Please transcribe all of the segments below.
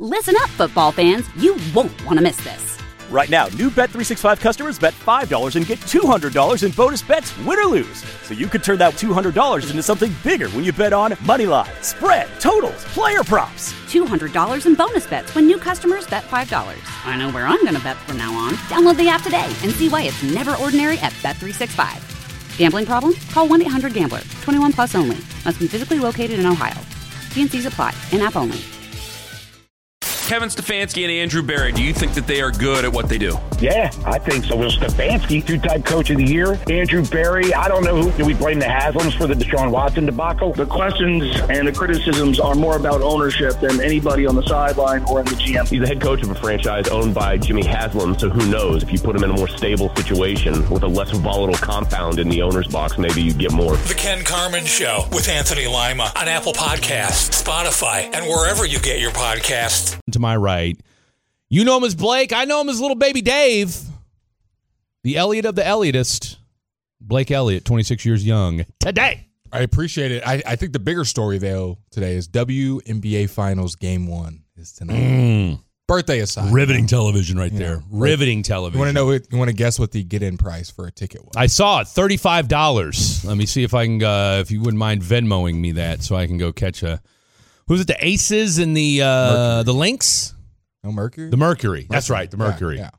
Listen up, football fans. You won't want to miss this. Right now, new Bet365 customers bet $5 and get $200 in bonus bets, win or lose. So you could turn that $200 into something bigger when you bet on money line, spread, totals, player props. $200 in bonus bets when new customers bet $5. I know where I'm going to bet from now on. Download the app today and see why it's never ordinary at Bet365. Gambling problem? Call 1-800-GAMBLER. 21 plus only. Must be physically located in Ohio. T&Cs apply. In-app only. Kevin Stefanski and Andrew Berry, do you think that they are good at what they do? Yeah, I think so. Well, Stefanski, two-time coach of the year. Andrew Berry, I don't know who. Do we blame the Haslams for the Deshaun Watson debacle? The questions and the criticisms are more about ownership than anybody on the sideline or in the GM. He's the head coach of a franchise owned by Jimmy Haslam, so who knows? If you put him in a more stable situation with a less volatile compound in the owner's box, maybe you get more. The Ken Carman Show with Anthony Lima on Apple Podcasts, Spotify, and wherever you get your podcasts. To my right, you know him as Blake. I know him as little baby Dave. The Elliott of the Elliotist. Blake Elliott, 26 years young. Today. I appreciate it. I think the bigger story, though, today is WNBA Finals Game 1 is tonight. Birthday aside. Riveting television right there. Riveting television. You want to guess what the get-in price for a ticket was? I saw it, $35. Let me see if I can, if you wouldn't mind Venmoing me that so I can go catch a... Who's it, the Aces and the Lynx? No, Mercury? The Mercury. That's right, the Mercury. Yeah.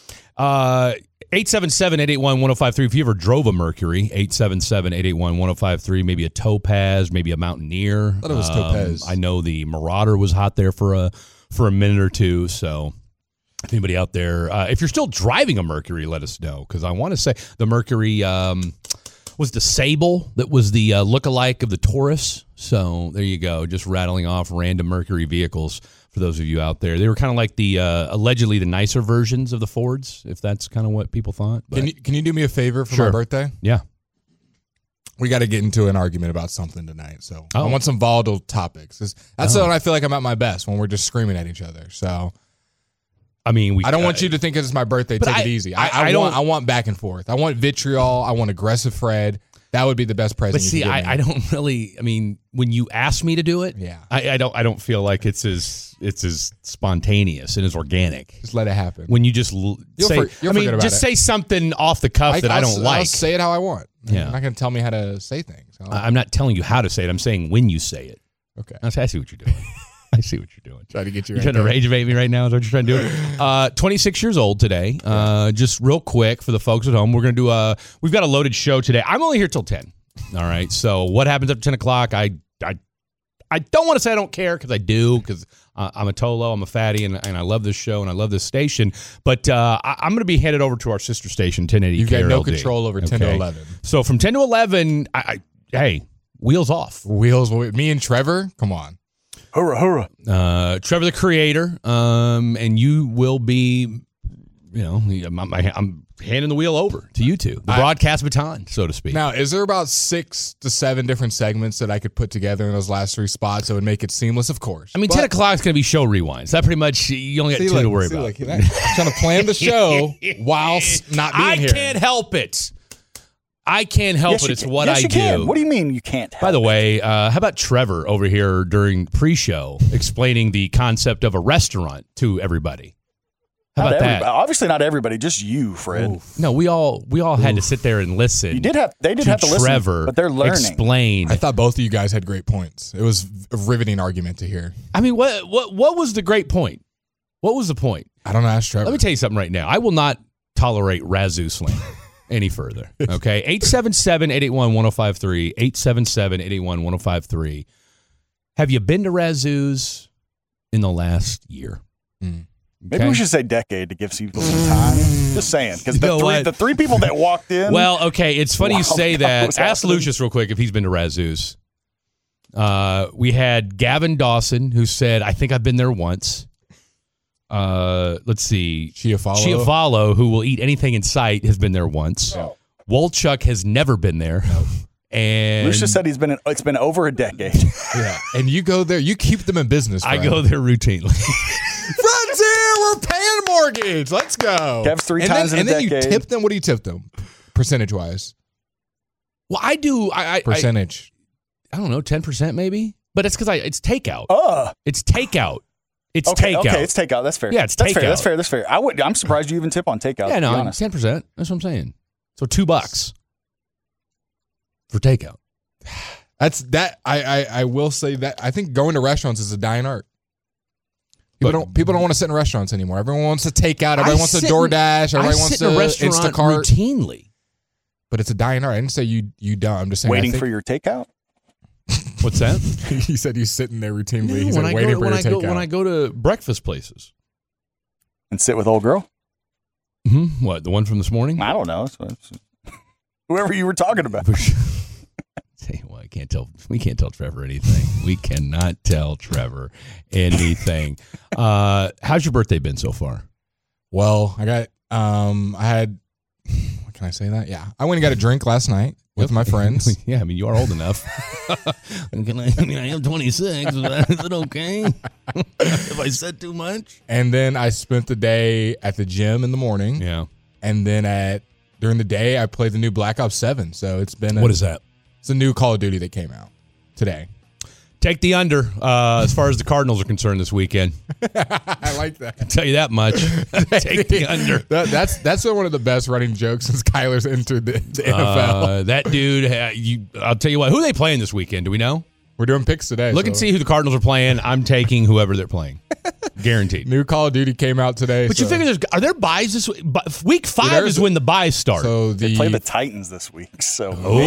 877-881-1053. If you ever drove a Mercury, 877-881-1053. Maybe a Topaz, maybe a Mountaineer. I thought it was Topaz. I know the Marauder was hot there for a minute or two. So if anybody out there, if you're still driving a Mercury, let us know. Because I want to say the Mercury was the Sable that was the lookalike of the Taurus. So there you go, just rattling off random Mercury vehicles for those of you out there. They were kind of like the allegedly the nicer versions of the Fords, if that's kind of what people thought. But, can you do me a favor for my birthday? Yeah. We got to get into an argument about something tonight. So I want some volatile topics. That's when I feel like I'm at my best, when we're just screaming at each other. So I mean, I don't want you to think it's my birthday. Take it easy. I want back and forth. I want vitriol. I want aggressive Fred. That would be the best present. But see, I don't really. I mean, when you ask me to do it, I don't feel like it's as spontaneous and as organic. Just let it happen. When you just say, just say something off the cuff that I don't like. I'll say it how I want. Yeah. You're not going to tell me how to say things. I'm not telling you how to say it. I'm saying when you say it. Okay. I see what you're doing. I see what you're doing. Trying to get you. You're trying to rage bait me right now. Is what you're trying to do? 26 years old today. Just real quick for the folks at home, we're going to do we've got a loaded show today. I'm only here till 10. All right. So what happens up to 10 o'clock? I don't want to say I don't care, because I do, because I'm a Tolo, I'm a fatty, and I love this show and I love this station. But I'm going to be headed over to our sister station, 1080 You've KRLD. got no control over 10 to 11. So from 10 to 11, hey, wheels off. Me and Trevor, come on. Hurrah, hurrah. Trevor the Creator, and you will be, I'm handing the wheel over to you two. The broadcast baton, so to speak. Now, is there about 6 to 7 different segments that I could put together in those last 3 spots that would make it seamless? Of course. I mean, 10 o'clock is going to be show rewinds. That pretty much, you only got 2 to worry about. I'm trying to plan the show whilst not being here. I can't help it. It's what I do. Can. What do you mean you can't help By the way, how about Trevor over here during pre-show explaining the concept of a restaurant to everybody? How about that? Obviously not everybody, just you, Fred. Oof. No, we all had to sit there and listen. They did have to listen, Trevor, but they're learning. Explain. I thought both of you guys had great points. It was a riveting argument to hear. I mean, what was the great point? What was the point? I don't know. Ask Trevor. Let me tell you something right now. I will not tolerate Razoo slang any further. Okay? 877-881-1053. 877-881-1053. Have you been to Razoo's in the last year? Maybe we should say decade to give people some time. Just saying. Because the 3 people that walked in. Well, okay. It's funny you say that. Ask Lucius real quick if he's been to Razoo's. We had Gavin Dawson, who said, I think I've been there once. Let's see. Chiafalo, who will eat anything in sight, has been there once. Oh. Wolchuk has never been there. No. And Lucius said it's been over a decade. Yeah. And you go there, you keep them in business, Fred. I go there routinely. Fred's here, we're paying mortgage. Let's go. Kev's 3 times in a decade. And then you tip them. What do you tip them? Percentage-wise. Well, I do. Percentage. I don't know, 10% maybe? But it's because it's takeout. Oh. It's takeout. It's takeout. Okay, it's takeout. That's fair. Yeah, it's That's takeout. fair. That's fair. I'm surprised you even tip on takeout. Yeah, to be no, honest. 10%. That's what I'm saying. So $2 for takeout. I will say that I think going to restaurants is a dying art. People don't want to sit in restaurants anymore. Everyone wants to take out. Everybody wants to DoorDash. Everybody wants to Instacart routinely. But it's a dying art. I didn't say you don't. I'm just saying waiting for your takeout. What's that? He said he's sitting there routinely. No, He's waiting for your takeout. When I go to breakfast places and sit with old girl. Mm-hmm. What, the one from this morning? I don't know. Whoever you were talking about. Tell you what, we can't tell Trevor anything. We cannot tell Trevor anything. How's your birthday been so far? Well, I had, what can I say that? Yeah. I went and got a drink last night with my friends. Yeah, I mean, you are old enough. I am 26. Is it okay if I said too much? And then I spent the day at the gym in the morning. Yeah. And then during the day, I played the new Black Ops 7. So it's been what is that? It's a new Call of Duty that came out today. Take the under as far as the Cardinals are concerned this weekend. I like that. I'll tell you that much. Take the under. That's one of the best running jokes since Kyler's entered the NFL. That dude, I'll tell you what. Who are they playing this weekend? Do we know? We're doing picks today. Look and see who the Cardinals are playing. I'm taking whoever they're playing. Guaranteed. New Call of Duty came out today. But you figure are there buys this week? Week 5 is when the buys start. So they play the Titans this week. So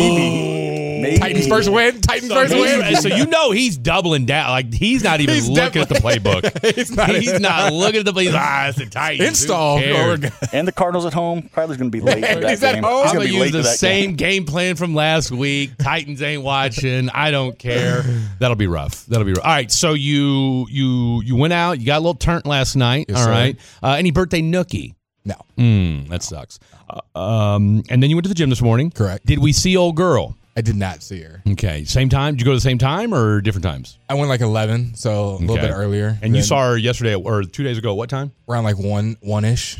maybe Titans first win. So you know he's doubling down. Like he's not even looking at the playbook. he's not looking at the playbook. It's the Titans. Install. And the Cardinals at home. Kyler's going to be late for that He's game. at home. I'm going to use the same game plan from last week. Titans ain't watching. I don't care. That'll be rough. All right, so you went out. You got a little turnt last night. Yes, all sir. right. Any birthday nookie? No. That sucks. And then you went to the gym this morning. Correct. Did we see old girl? I did not see her. Okay. Same time? Did you go to the same time or different times? I went like 11, so a little bit earlier. And you saw her yesterday or 2 days ago. What time? Around like 1-ish.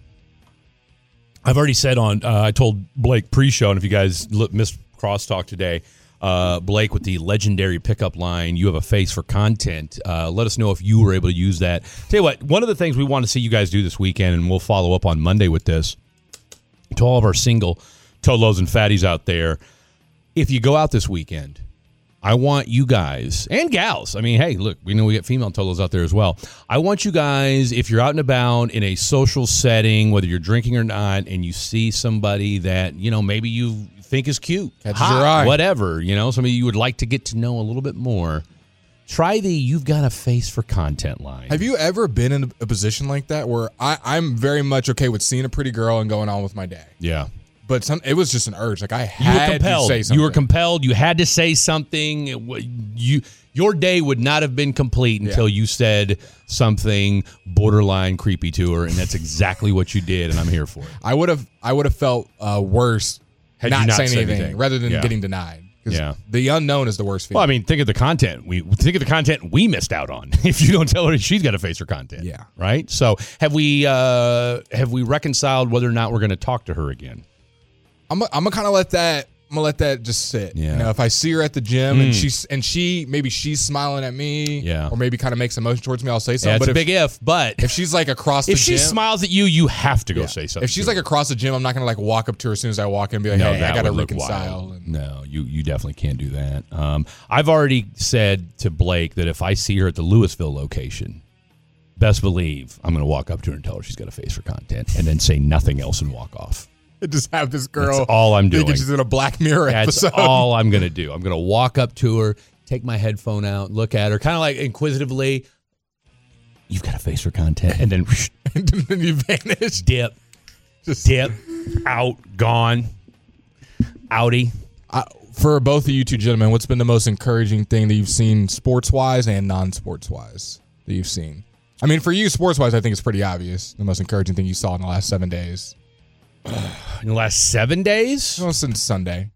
I've already said I told Blake pre-show, and if you guys missed crosstalk today, Blake with the legendary pickup line, you have a face for content. Let us know if you were able to use that. Tell you what, one of the things we want to see you guys do this weekend, and we'll follow up on Monday with this, to all of our single Tolos and fatties out there, if you go out this weekend, I want you guys, and gals, I mean, hey, look, we know we get female Tolos out there as well. I want you guys, if you're out and about in a social setting, whether you're drinking or not, and you see somebody that, maybe you think is cute, catches your eye, whatever, somebody you would like to get to know a little bit more, try the You've Got a Face for Content line. Have you ever been in a position like that where I'm very much okay with seeing a pretty girl and going on with my day? Yeah. But it was just an urge. Like I had to say something. You were compelled. You had to say something. Your day would not have been complete until you said something borderline creepy to her, and that's exactly what you did, and I'm here for it. I would have felt worse had not you not saying said anything rather than getting denied. Yeah. The unknown is the worst feeling. Well, I mean, think of the content. We missed out on. If you don't tell her she's got to face her content. Yeah. Right? So have we reconciled whether or not we're going to talk to her again? I'm gonna kind of let that just sit. Yeah. If I see her at the gym and she's smiling at me, or maybe kind of makes a motion towards me, I'll say something. Yeah, but a big if. But if she's like across the gym, if she smiles at you, you have to go say something. If she's like across the gym, I'm not gonna like walk up to her as soon as I walk in and be like, hey, I gotta reconcile. No, you definitely can't do that. I've already said to Blake that if I see her at the Louisville location, best believe I'm gonna walk up to her and tell her she's got a face for content, and then say nothing else and walk off. Just have this girl. That's all I'm doing. Thinking she's in a Black Mirror episode. That's all I'm going to do. I'm going to walk up to her, take my headphone out, look at her, kind of like inquisitively. You've got a face for content, and then you vanish. Dip, out, gone, outie. For both of you two gentlemen, what's been the most encouraging thing that you've seen sports-wise and non-sports-wise that you've seen? I mean, for you, sports-wise, I think it's pretty obvious. The most encouraging thing you saw in the last 7 days. In the last 7 days? Well, since Sunday.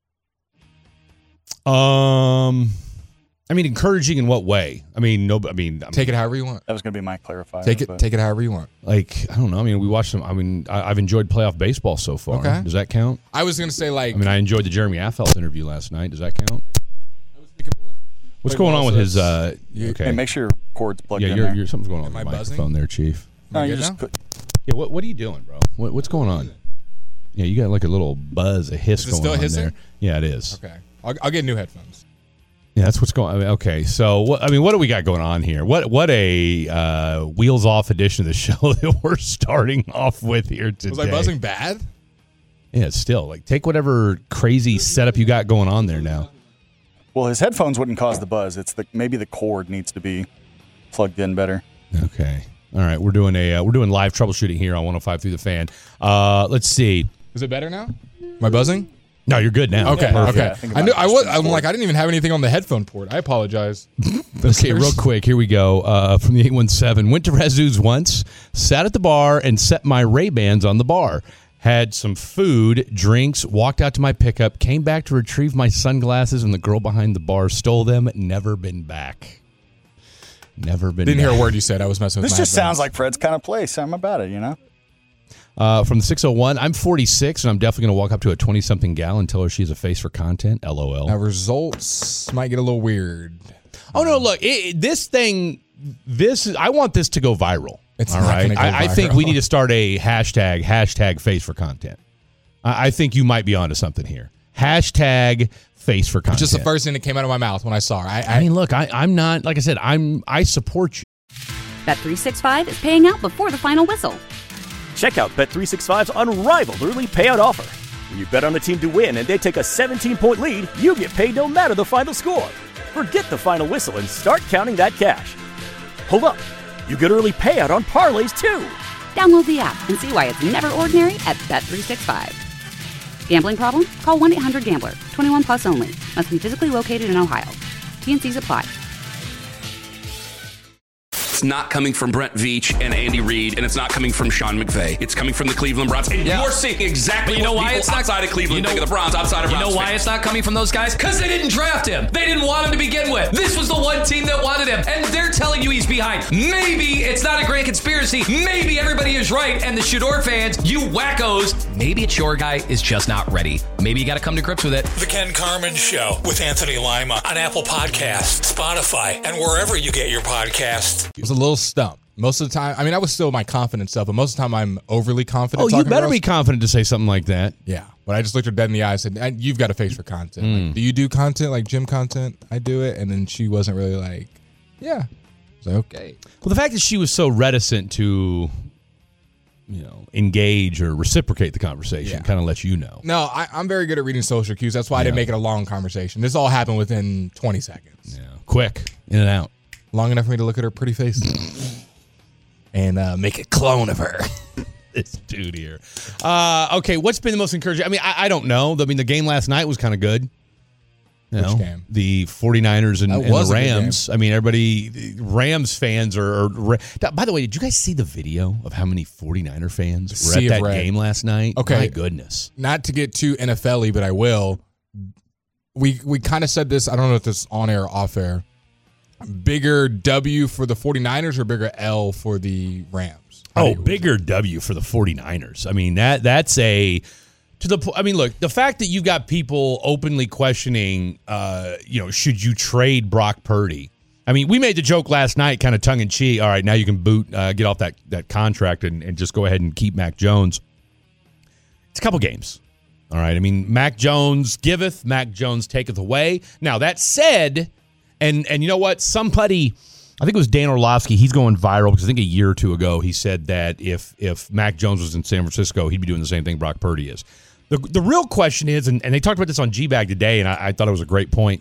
I mean, encouraging in what way? I mean, take it however you want. That was going to be my clarifier. Take it however you want. Like, I don't know. I mean, we watched some. I mean, I've enjoyed playoff baseball so far. Okay. Does that count? I was going to say like. I mean, I enjoyed the Jeremy Affeldt interview last night. Does that count? What's going on with his? Okay. Hey, make sure you're cord's plugged Yeah, in there. something's going on Am with I the buzzing? microphone there, Chief. No, you good just now? Yeah, what are you doing, bro? What's going on? Yeah, you got like a little buzz, a hiss Is it going still on hissing? there. Yeah, it is. Okay. I'll get new headphones. Yeah, that's what's going on. Okay, so what do we got going on here? What a wheels off edition of the show that we're starting off with here today. Was I buzzing bad? Yeah, it's still like take whatever crazy setup you got going on there now. Well, his headphones wouldn't cause the buzz. It's maybe the cord needs to be plugged in better. Okay. All right, we're doing live troubleshooting here on 105 Through the Fan. Let's see. Is it better now? Am I buzzing? No, you're good now. Okay. Perfect. Okay. I'm like, I didn't even have anything on the headphone port. I apologize. Okay, real quick, here we go. From the 817, went to Razoo's once, sat at the bar, and set my Ray-Bans on the bar. Had some food, drinks, walked out to my pickup, came back to retrieve my sunglasses, and the girl behind the bar stole them. Never been back. Never been Didn't back. hear a word you said. I was messing with This my just sounds headphones. like Fred's kind of place. I'm about it, you know? From the 601, I'm 46, and I'm definitely going to walk up to a 20-something gal and tell her she has a face for content. LOL. Now, results might get a little weird. Oh, no, look, I want this to go viral. It's all not right. gonna go I think viral. we need to start a hashtag face for content. I think you might be onto something here. Hashtag face for content. Just the first thing that came out of my mouth when I saw her. I mean, look, I'm not, like I said, I support you. Bet365 is paying out before the final whistle. Check out Bet365's unrivaled early payout offer. When you bet on a team to win and they take a 17-point lead, you get paid no matter the final score. Forget the final whistle and start counting that cash. Hold up. You get early payout on parlays, too. Download the app and see why it's never ordinary at Bet365. Gambling problem? Call 1-800-GAMBLER. 21 plus only. Must be physically located in Ohio. T&Cs apply. It's not coming from Brent Veach and Andy Reid, and it's not coming from Sean McVay. It's coming from the Cleveland Browns. And you're seeing exactly But you know what why people it's not outside of Cleveland think of the Browns, outside of Browns You know why fans. it's not coming from those guys? Because they didn't draft him. They didn't want him to begin with. This was the one team that wanted him, and they're telling you he's behind. Maybe it's not a grand conspiracy. Maybe everybody is right, and the Shador fans, you wackos, maybe it's your guy is just not ready. Maybe you got to come to grips with it. The Ken Carman Show with Anthony Lima on Apple Podcasts, Spotify, and wherever you get your podcasts. I was a little stumped. Most of the time, I mean, I was still my confident self, but most of the time I'm overly confident. Oh, you talking better girls. be confident to say something like that. Yeah, but I just looked her dead in the eye and said, "You've got a face for content. Like, do you do content like gym content? I do it." And then she wasn't really like, "Yeah." I was like, "Okay." Well, the fact that she was so reticent to, engage or reciprocate the conversation kind of lets you know. No, I'm very good at reading social cues. That's why I didn't make it a long conversation. This all happened within 20 seconds. Yeah, quick, in and out. Long enough for me to look at her pretty face and make a clone of her. This dude here. Okay, what's been the most encouraging? I mean, I don't know. I mean, the game last night was kind of good. Which game? The 49ers and was the a good game. Rams. I mean, everybody, Rams fans are. By the way, did you guys see the video of how many 49er fans were Sea at of that red. game last night? Okay. My goodness. Not to get too NFL-y, but I will. We kind of said this. I don't know if this is on air or off air. Bigger W for the 49ers or bigger L for the Rams? Oh, bigger W for the 49ers. I mean, that's a to the I mean, look, the fact that you got people openly questioning should you trade Brock Purdy? I mean, we made the joke last night, kind of tongue in cheek. All right, now you can get off that contract and just go ahead and keep Mac Jones. It's a couple games. All right. I mean, Mac Jones giveth, Mac Jones taketh away. Now, that said, and you know what? Somebody, I think it was Dan Orlovsky, he's going viral because I think a year or two ago he said that if Mac Jones was in San Francisco, he'd be doing the same thing Brock Purdy is. The real question is, and they talked about this on G-Bag today, and I thought it was a great point.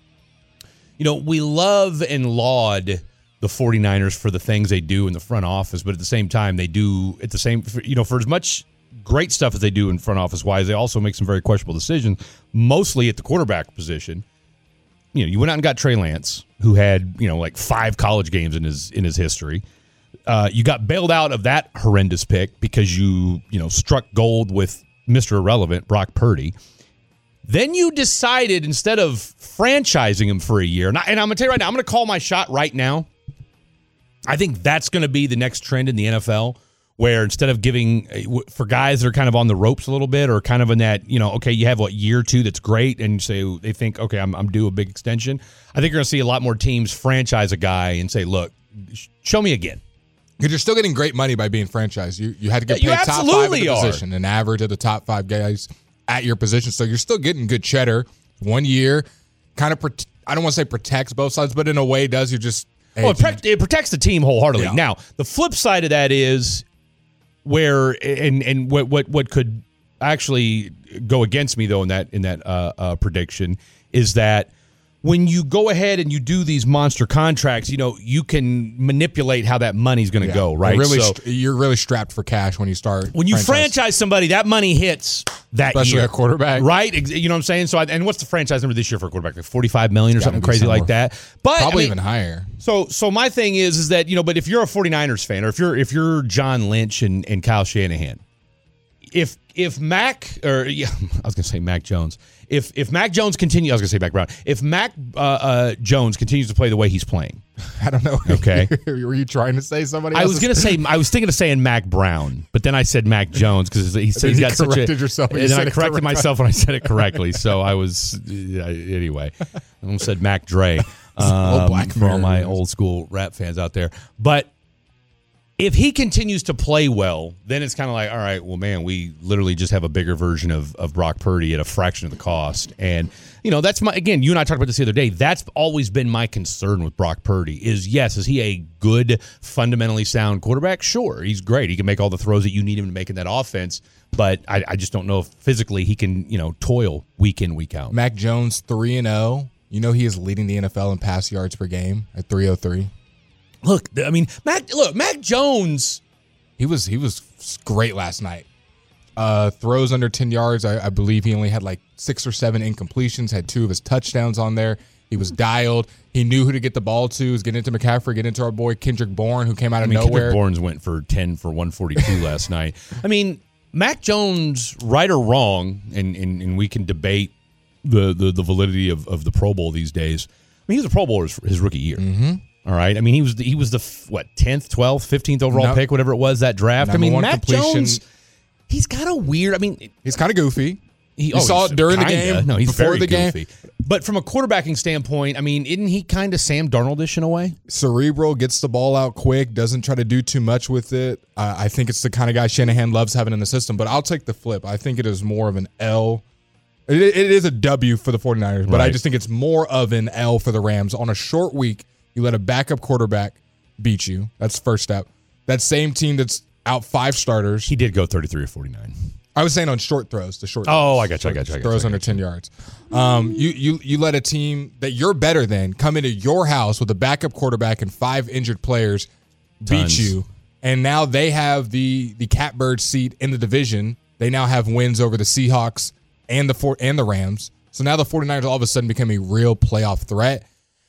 We love and laud the 49ers for the things they do in the front office, but at the same time, they do at the same, for as much great stuff as they do in front office wise, they also make some very questionable decisions, mostly at the quarterback position. You went out and got Trey Lance, who had, like 5 college games in his history. You got bailed out of that horrendous pick because you struck gold with Mr. Irrelevant, Brock Purdy. Then you decided, instead of franchising him for a year, and I'm going to tell you right now, I'm going to call my shot right now. I think that's going to be the next trend in the NFL, where instead of giving, for guys that are kind of on the ropes a little bit, or kind of in that, okay, you have year or two that's great, and you say they think, okay, I'm due a big extension. I think you're going to see a lot more teams franchise a guy and say, look, show me again. Because you're still getting great money by being franchised. You had to get paid top 5 at the position, an average of the top 5 guys at your position. So you're still getting good cheddar. 1 year, kind of, I don't want to say protects both sides, but in a way does. You're just... Hey, it protects the team wholeheartedly. Yeah. Now, the flip side of that is where, and what could actually go against me, though, in that prediction, is that when you go ahead and you do these monster contracts, you can manipulate how that money's going to go, right? You're really strapped for cash when you start. When you franchise somebody, that money hits that especially year. A quarterback. Right? You know what I'm saying? So, and what's the franchise number this year for a quarterback? Like $45 million or something crazy like that? But probably even higher. So my thing is that, but if you're a 49ers fan, or if you're John Lynch and Kyle Shanahan, if Mac, or I was going to say Mac Jones. If Mac Jones continues, I was going to say Mac Brown. If Mac Jones continues to play the way he's playing, I don't know. Okay, were you trying to say somebody else? I was going to say, I was thinking of saying Mac Brown, but then I said Mac Jones because he said he's got such a. And then I corrected myself when I said it correctly. So I was anyway. I almost said Mac Dre for all my old school rap fans out there, but. If he continues to play well, then it's kind of like, all right, well, man, we literally just have a bigger version of Brock Purdy at a fraction of the cost. And, that's again, you and I talked about this the other day. That's always been my concern with Brock Purdy is he a good, fundamentally sound quarterback? Sure, he's great. He can make all the throws that you need him to make in that offense. But I just don't know if physically he can, toil week in, week out. Mac Jones, 3-0. He is leading the NFL in pass yards per game at 303. Look, I mean, Mac Jones. He was great last night. Throws under 10 yards. I believe he only had like 6 or 7 incompletions, had 2 of his touchdowns on there. He was dialed. He knew who to get the ball to. He was getting into McCaffrey, getting into our boy Kendrick Bourne, who came out of nowhere. Kendrick Bourne went for 10 for 142 last night. I mean, Mac Jones, right or wrong, and we can debate the validity of the Pro Bowl these days. I mean, he was a Pro Bowler his rookie year. Mm-hmm. All right. I mean, he was the 10th, 12th, 15th overall pick, whatever it was, that draft. I mean, Mac Jones, he's kind of weird. I mean, he's kind of goofy. You saw it during the game. No, he's before very the goofy. Game. But from a quarterbacking standpoint, I mean, isn't he kind of Sam Darnold-ish in a way? Cerebral, gets the ball out quick, doesn't try to do too much with it. I think it's the kind of guy Shanahan loves having in the system. But I'll take the flip. I think it is more of an L. It is a W for the 49ers, but I just think it's more of an L for the Rams. On a short week, you let a backup quarterback beat you. That's the first step. That same team that's out 5 starters. He did go 33 or 49. I was saying on short throws. The short. Oh, I got you. Throws under 10 yards. You let a team that you're better than come into your house with a backup quarterback and 5 injured players beat you, and now they have the catbird seat in the division. They now have wins over the Seahawks and the Rams. So now the 49ers all of a sudden become a real playoff threat.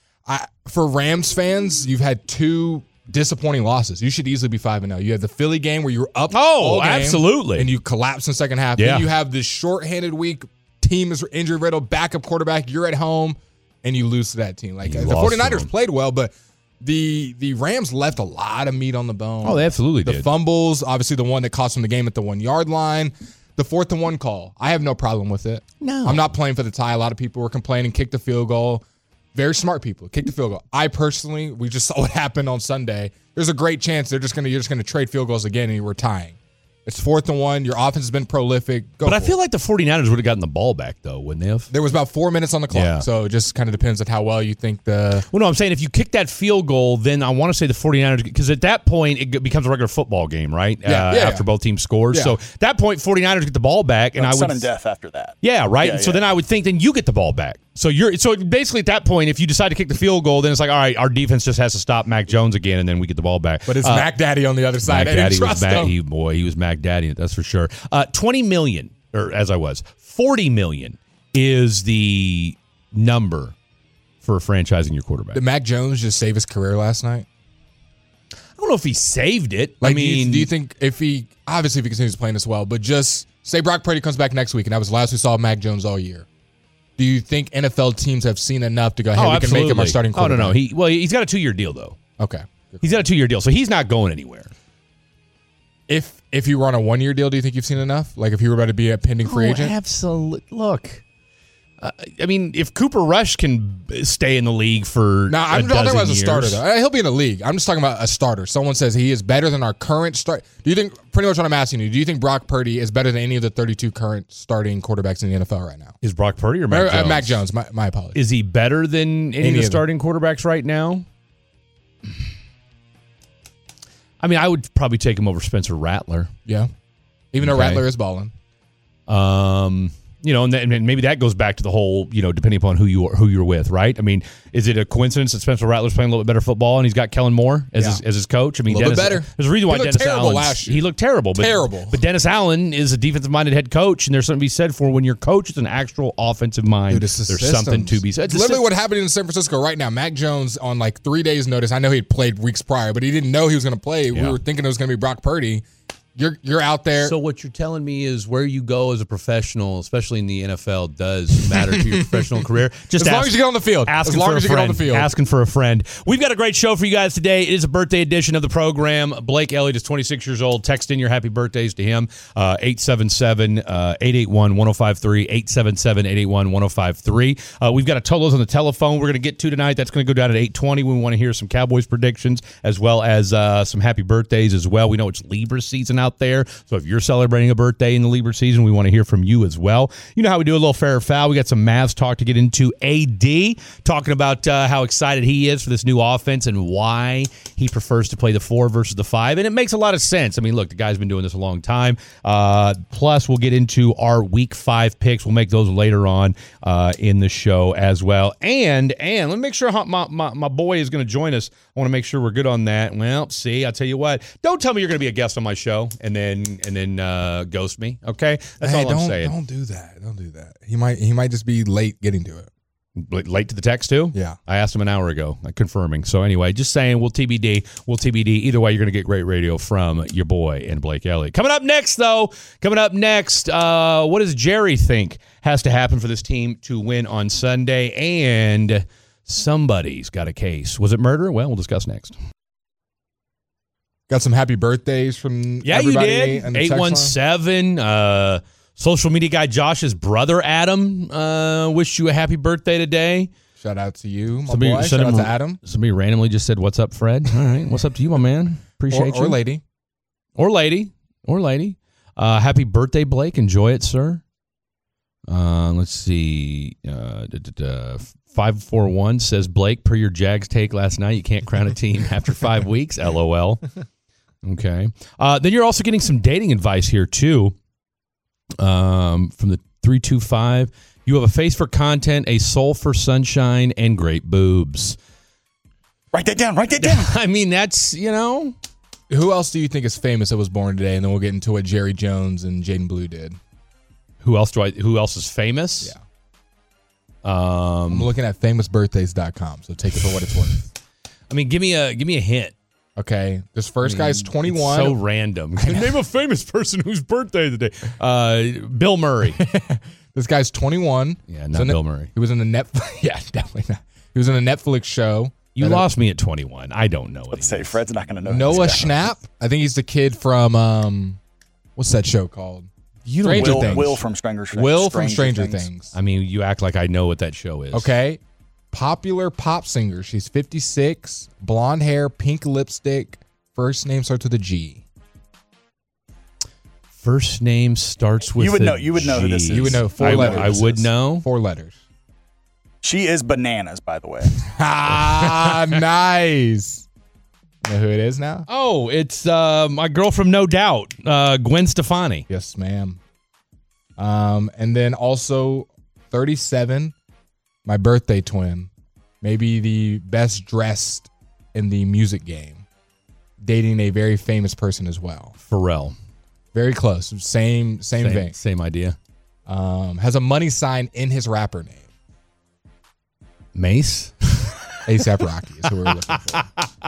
For Rams fans, you've had 2 disappointing losses. You should easily be 5-0. You had the Philly game where you were up all game, absolutely, and you collapsed in the second half. Yeah. Then you have this shorthanded week. Team is injury riddled, backup quarterback. You're at home, and you lose to that team. Like the 49ers played well, but the Rams left a lot of meat on the bone. Oh, they absolutely did. The fumbles, obviously the one that cost them the game at the 1-yard line. The 4th and 1 call. I have no problem with it. No. I'm not playing for the tie. A lot of people were complaining, kick the field goal. Very smart people. Kick the field goal. I personally, we just saw what happened on Sunday. There's a great chance you're just gonna trade field goals again and we're tying. It's 4th and 1. Your offense has been prolific. But I feel like the 49ers would have gotten the ball back, though, wouldn't they have? There was about 4 minutes on the clock. Yeah. So it just kind of depends on how well you think the... Well, no, I'm saying if you kick that field goal, then I want to say the 49ers, because at that point, it becomes a regular football game, right? After both teams score. Yeah. So at that point, 49ers get the ball back. And I would... Sudden death after that. Yeah, right? So then I would think then you get the ball back. So basically at that point, if you decide to kick the field goal, then it's like, all right, our defense just has to stop Mac Jones again, and then we get the ball back. But it's Mac Daddy on the other side. Mac Daddy he was Mac Daddy, that's for sure. $20 million, or as I was, $40 million is the number for franchising your quarterback. Did Mac Jones just save his career last night? I don't know if he saved it. Like, do you think if he continues playing this well, but just say Brock Purdy comes back next week, and that was the last we saw of Mac Jones all year. Do you think NFL teams have seen enough to go, hey, we can make him our starting quarterback? Oh, no. He's got a 2-year deal, though. Okay. He's got a 2-year deal, so he's not going anywhere. If you were on a 1-year deal, do you think you've seen enough? Like if you were about to be a pending free agent? Absolutely. Look, I mean, if Cooper Rush can stay in the league for no, I'm not talking about as a starter, years, though. He'll be in the league. I'm just talking about a starter. Someone says he is better than our current start. Do you think, pretty much what I'm asking you, do you think Brock Purdy is better than any of the 32 current starting quarterbacks in the NFL right now? Is Brock Purdy or Mac Jones? Mac Jones, my apologies. Is he better than any of the starting quarterbacks right now? I mean, I would probably take him over Spencer Rattler. Yeah. Even though Rattler is balling. And maybe that goes back to the whole, depending upon who you're with, right? I mean, is it a coincidence that Spencer Rattler's playing a little bit better football and he's got Kellen Moore as his coach? I mean, a little bit better. There's a reason why Dennis Allen last year. He looked terrible. But Dennis Allen is a defensive-minded head coach, and there's something to be said for when your coach is an actual offensive mind. Dude, there's something to be said. It's literally what happened in San Francisco right now. Mac Jones on 3 days' notice. I know he had played weeks prior, but he didn't know he was going to play. Yeah. We were thinking it was going to be Brock Purdy. You're out there. So what you're telling me is where you go as a professional, especially in the NFL, does matter to your professional career. Just as long as you get on the field. As long as you get on the field. Asking for a friend. We've got a great show for you guys today. It is a birthday edition of the program. Blake Elliott is 26 years old. Text in your happy birthdays to him. 877-881-1053. 877-881-1053. We've got a Tolos on the telephone we're going to get to tonight. That's going to go down at 8:20. We want to hear some Cowboys predictions as well as some happy birthdays as well. We know it's Libra season out there. So if you're celebrating a birthday in the Libra season, we want to hear from you as well. You know how we do a little fair or foul. We got some Mavs talk to get into. AD talking about how excited he is for this new offense and why he prefers to play the 4 versus the 5. And it makes a lot of sense. I mean, look, the guy's been doing this a long time. Plus, we'll get into our Week 5 picks. We'll make those later on in the show as well. And let me make sure my boy is going to join us. I want to make sure we're good on that. Well, see, I'll tell you what. Don't tell me you're going to be a guest on my show and then ghost me. Okay, that's all I'm saying. Don't do that. Don't do that. He might just be late getting to it. Late to the text too? Yeah. I asked him an hour ago, confirming. So anyway, just saying, we'll TBD. Either way, you're going to get great radio from your boy and Blake Elliott. Coming up next, what does Jerry think has to happen for this team to win on Sunday? And somebody's got a case. Was it murder? Well, we'll discuss next. Got some happy birthdays from everybody. You did. 817. Social media guy Josh's brother Adam wished you a happy birthday today. Shout out to you, my boy. Shout out to Adam. Somebody randomly just said, "What's up, Fred?" All right, what's up to you, my man? Appreciate you. Or lady. Happy birthday, Blake. Enjoy it, sir. Let's see. 541 says, Blake, per your Jags take last night, you can't crown a team after 5 weeks. LOL. Okay. Then you're also getting some dating advice here, too, from the 325. You have a face for content, a soul for sunshine, and great boobs. Write that down. I mean, that's, Who else do you think is famous that was born today? And then we'll get into what Jerry Jones and Jaden Blue did. Who else is famous? Yeah. I'm looking at famousbirthdays.com, so take it for what it's worth. I mean, give me a hint. Okay, this first guy's 21. It's so random. Name a famous person whose birthday today. Bill Murray. This guy's 21. Yeah, not Bill Murray. He was in the Netflix. Yeah, definitely not. He was in a Netflix show. You lost me at 21. I don't know. Let's say Fred's not going to know. Noah Schnapp. I think he's the kid from what's that show called? Stranger Things. Will from Stranger Things. Will from Stranger Things. I mean, you act like I know what that show is. Okay. Popular pop singer. She's 56. Blonde hair, pink lipstick. First name starts with a G. First name starts with You would know who this is. You would know 4 letters. I would know. 4 letters. She is bananas, by the way. Nice. You know who it is now? Oh, it's my girl from No Doubt, Gwen Stefani. Yes, ma'am. And then also 37, my birthday twin, maybe the best dressed in the music game, dating a very famous person as well. Pharrell. Very close. Same vein. Same idea. Has a money sign in his rapper name. Mace? A$AP Rocky is who we're looking for.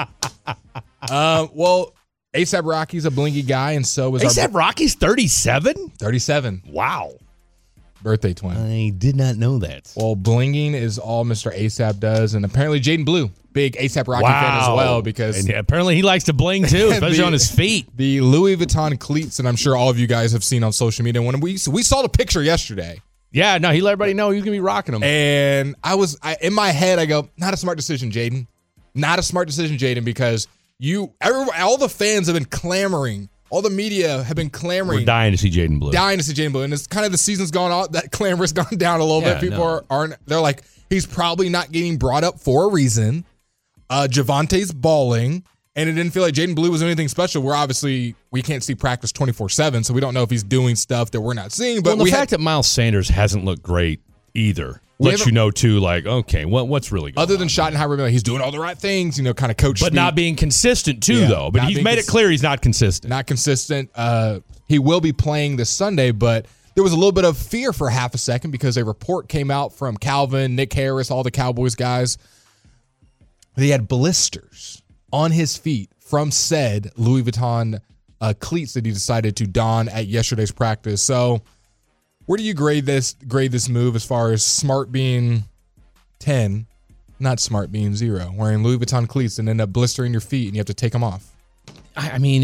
Well, A$AP Rocky's a blingy guy, and so was A$AP Rocky's 37? 37. Wow. Birthday twin. I did not know that. Well, blinging is all Mr. A$AP does, and apparently Jaden Blue, big A$AP Rocky fan as well, because and apparently he likes to bling too, especially on his feet. The Louis Vuitton cleats, and I'm sure all of you guys have seen on social media. When we saw the picture yesterday. Yeah, no, he let everybody know he was going to be rocking them. And in my head, I go, not a smart decision, Jaden. Not a smart decision, Jaden, because all the fans have been clamoring. All the media have been clamoring. We're dying to see Jaden Blue. And it's kind of the season's gone on. That clamor has gone down a little bit. People they're like, he's probably not getting brought up for a reason. Javonte's balling. And it didn't feel like Jaden Blue was anything special. We can't see practice 24/7, so we don't know if he's doing stuff that we're not seeing. But the fact that Miles Sanders hasn't looked great either lets you know, too, like, okay, what's really going on? Other than Schottenheimer, he's doing all the right things, kind of coach. But not being consistent, too, though. But he's made it clear he's not consistent. Not consistent. He will be playing this Sunday, but there was a little bit of fear for half a second because a report came out from Calvin, Nick Harris, all the Cowboys guys. They had blisters on his feet from said Louis Vuitton cleats that he decided to don at yesterday's practice. So where do you grade this move as far as smart being 10, not smart being 0, wearing Louis Vuitton cleats and end up blistering your feet and you have to take them off? I mean,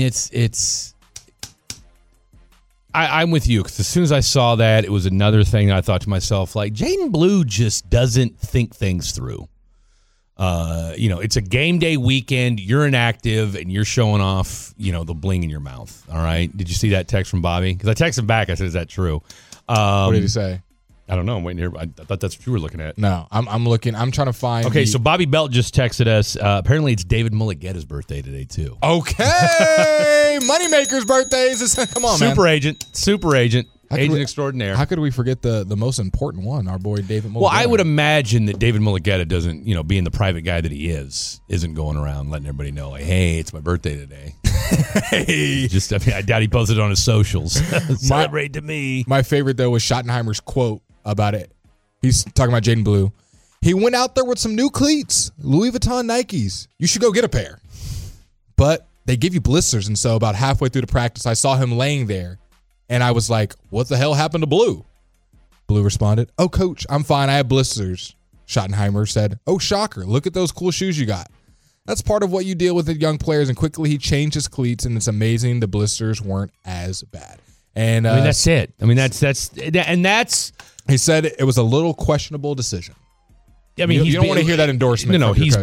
I'm with you, because as soon as I saw that, it was another thing that I thought to myself, like, Jaden Blue just doesn't think things through. It's a game day weekend. You're inactive and you're showing off, the bling in your mouth. All right. Did you see that text from Bobby? Because I texted him back. I said, "Is that true?" What did he say? I don't know. I'm waiting here. I thought that's what you were looking at. No, I'm looking. I'm trying to find. Okay, so Bobby Belt just texted us. Apparently, it's David Mulligetta's birthday today too. Okay, Moneymaker's birthdays. Come on, Super agent. Agent extraordinaire. How could we forget the most important one, our boy David Mulligetta? Well, I would imagine that David Mulligetta doesn't, being the private guy that he isn't going around letting everybody know, like, hey, it's my birthday today. Hey. I doubt he posted it on his socials. Celebrate to me. My favorite, though, was Schottenheimer's quote about it. He's talking about Jaden Blue. He went out there with some new cleats, Louis Vuitton Nikes. You should go get a pair. But they give you blisters, and so about halfway through the practice, I saw him laying there. And I was like, what the hell happened to Blue? Blue responded, "Oh, coach, I'm fine. I have blisters." Schottenheimer said, "Oh, shocker. Look at those cool shoes you got." That's part of what you deal with with young players. And quickly he changed his cleats, and it's amazing the blisters weren't as bad. And that's it. He said it was a little questionable decision. I mean, you don't want to hear that endorsement. No, he's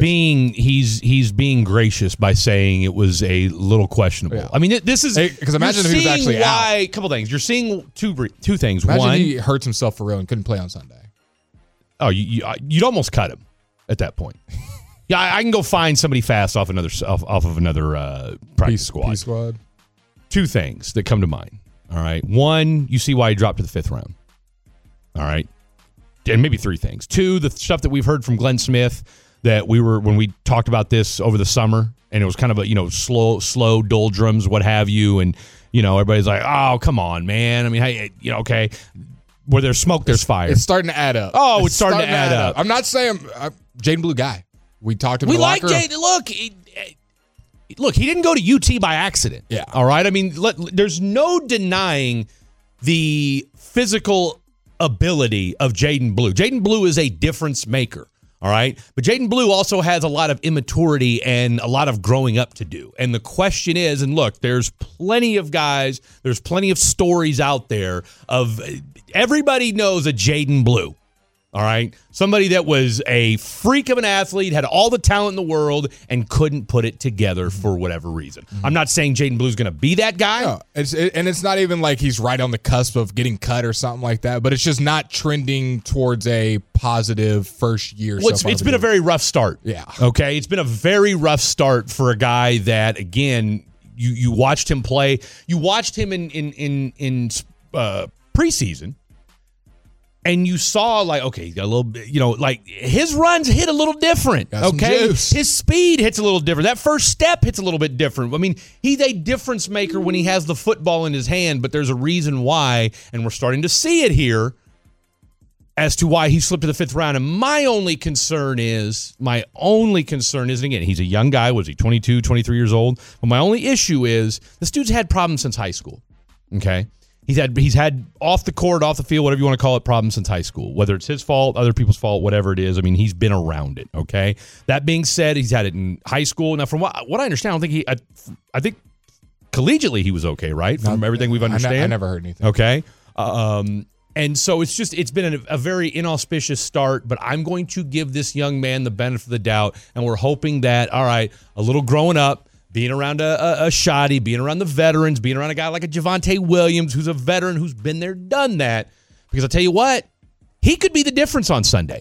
being gracious by saying it was a little questionable. Yeah. I mean, this is because imagine if he was actually out. A couple things. You're seeing two things. Imagine One, he hurts himself for real and couldn't play on Sunday. Oh, you'd almost cut him at that point. Yeah, I can go find somebody fast off of another practice squad. P-squad. Two things that come to mind. All right. One, you see why he dropped to the 5th round. All right. And maybe 3 things. 2, the stuff that we've heard from Glenn Smith that when we talked about this over the summer, and it was kind of a slow doldrums, what have you, and everybody's like, oh, come on, man. I mean, hey, okay, where there's smoke, there's fire. It's starting to add up. Oh, it's starting to add up. I'm not saying Jaden Blue guy. We talked about. We like Jaden. Look, he didn't go to UT by accident. Yeah. All right. I mean, there's no denying the physical ability of Jaden Blue. Jaden Blue is a difference maker, all right? But Jaden Blue also has a lot of immaturity and a lot of growing up to do. And the question is, and look, there's plenty of guys, there's plenty of stories out there of everybody knows a Jaden Blue, all right? Somebody that was a freak of an athlete, had all the talent in the world, and couldn't put it together for whatever reason. I'm not saying Jaden Blue's going to be that guy. No, it's not even like he's right on the cusp of getting cut or something like that, but it's just not trending towards a positive first year. Well, it's been a very rough start. Yeah. Okay? It's been a very rough start for a guy that, again, you watched him play. You watched him in preseason. And you saw, like, okay, he's got a little bit, like his runs hit a little different. Okay. His speed hits a little different. That first step hits a little bit different. I mean, he's a difference maker when he has the football in his hand, but there's a reason why, and we're starting to see it here as to why he slipped to the 5th round. And my only concern is, and again, he's a young guy. Was he 22, 23 years old? But my only issue is this dude's had problems since high school. Okay. He's had off the court, off the field, whatever you want to call it, problems since high school. Whether it's his fault, other people's fault, whatever it is. I mean, he's been around it, okay? That being said, he's had it in high school. Now, from what I understand, I think collegiately he was okay, right? From everything we've understood. I never heard anything. Okay. And And so it's been a very inauspicious start, but I'm going to give this young man the benefit of the doubt, and we're hoping that, all right, a little growing up, being around a Shoddy, being around the veterans, being around a guy like a Javonte Williams, who's a veteran, who's been there, done that. Because I'll tell you what, he could be the difference on Sunday.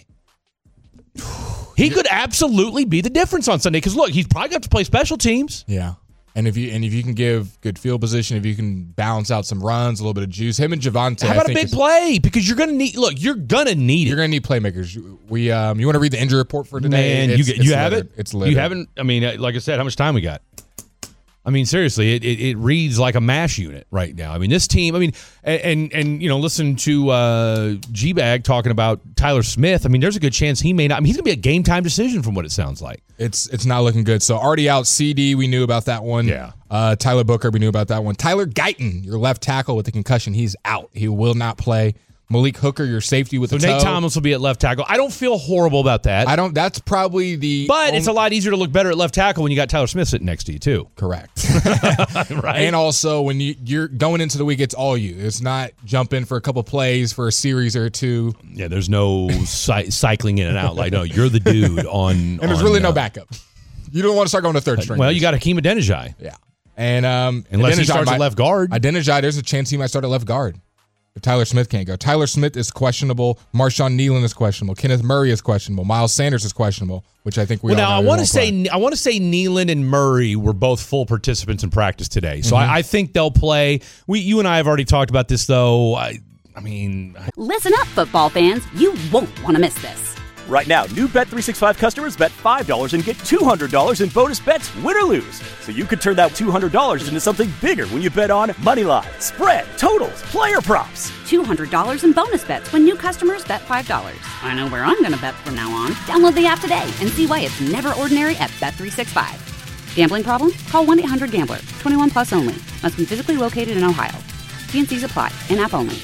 He could absolutely be the difference on Sunday. Because, look, he's probably got to play special teams. Yeah. And if you can give good field position, if you can balance out some runs, a little bit of juice, him and Javonte. How about a big play? Because you're gonna need. Look, you're gonna need it. You're gonna need playmakers. You want to read the injury report for today? Man, you have it. It's littered. You haven't. I mean, like I said, how much time we got? I mean, seriously, it reads like a MASH unit right now. I mean, this team. I mean, and listen to G-Bag talking about Tyler Smith. I mean, there's a good chance he may not. I mean, he's gonna be a game time decision from what it sounds like. It's not looking good. So already out. CD, we knew about that one. Yeah. Tyler Booker, we knew about that one. Tyler Guyton, your left tackle with the concussion, he's out. He will not play. Malik Hooker, your safety with the toe. So Nate Thomas will be at left tackle. I don't feel horrible about that. That's probably But it's a lot easier to look better at left tackle when you got Tyler Smith sitting next to you, too. Correct. Right? And also, when you're going into the week, it's all you. It's not jump in for a couple plays for a series or two. Yeah, there's no cycling in and out. Like, no, you're the dude on. And there's really no backup. You don't want to start going to third string. Well, you got Hakeem Adeniji. Yeah. And unless he starts at left guard. Adeniji, there's a chance he might start at left guard if Tyler Smith can't go. Tyler Smith is questionable. Marshawn Nealon is questionable. Kenneth Murray is questionable. Miles Sanders is questionable, which I think we all know. Now, I want to say Nealon and Murray were both full participants in practice today. So I think they'll play. You and I have already talked about this, though. I mean. Listen up, football fans. You won't want to miss this. Right now, new Bet365 customers bet $5 and get $200 in bonus bets, win or lose. So you could turn that $200 into something bigger when you bet on moneyline, spread, totals, player props. $200 in bonus bets when new customers bet $5. I know where I'm going to bet from now on. Download the app today and see why it's never ordinary at Bet365. Gambling problem? Call 1-800-GAMBLER. 21 plus only. Must be physically located in Ohio. T&Cs apply. In-app only.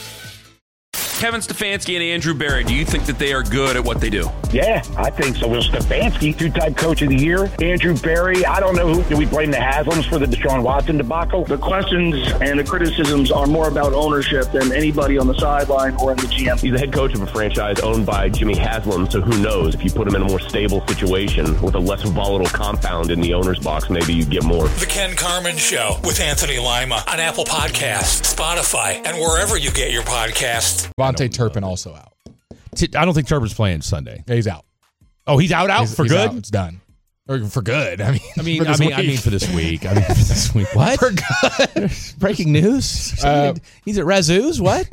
Kevin Stefanski and Andrew Berry, do you think that they are good at what they do? Yeah, I think so. Will Stefanski, two-time coach of the year. Andrew Berry, I don't know who. Do we blame the Haslams for the Deshaun Watson debacle? The questions and the criticisms are more about ownership than anybody on the sideline or in the GM. He's the head coach of a franchise owned by Jimmy Haslam, so who knows? If you put him in a more stable situation with a less volatile compound in the owner's box, maybe you get more. The Ken Carman Show with Anthony Lima on Apple Podcasts, Spotify, and wherever you get your podcasts. Vontae Turpin also out. I don't think Turpin's playing Sunday. Yeah, he's out. Oh, he's out for good? Out. It's done. Or for good. I mean for this week. What? For good. Breaking news. He's at Razoo's. What?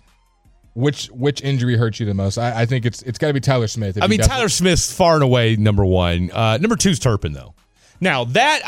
Which injury hurts you the most? I think it's got to be Tyler Smith. Tyler Smith's far and away number one. Number two's Turpin though. Now that